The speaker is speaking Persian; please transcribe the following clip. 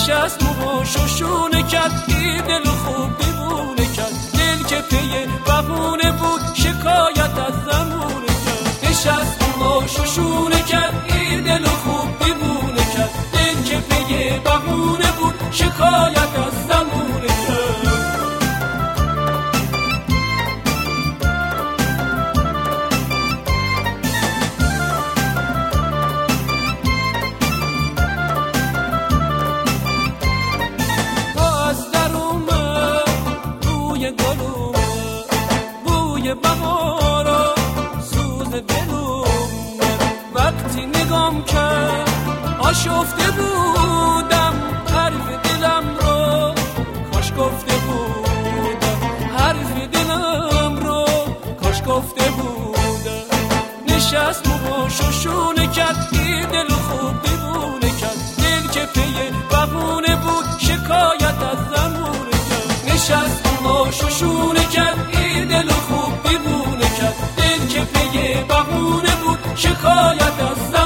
نشست و شوشونه کرد، این دل خوب دیوونه کرد. دل که پی بهونه بود شکایت از زمونه کرد. نشست و شوشونه کرد، این دل خوب دیوونه کرد. دل که پی بهونه بود شکایت از زمونه کرد. بوی بهارا سوز دلم، وقتی نگام کرد آشفته بودم حرف دلم رو، کاش گفته بودم حرف دلم رو، کاش گفته بودم. نشست و شوشونه کرد، این دل خوب دیوونه کرد. دل که پی بهونه بود شکایت از زمونه کرد. نشست و شوشونه کرد، این دل خوب دیوونه کرد. دل که پی بهونه بود شکایت از زمونه کرد.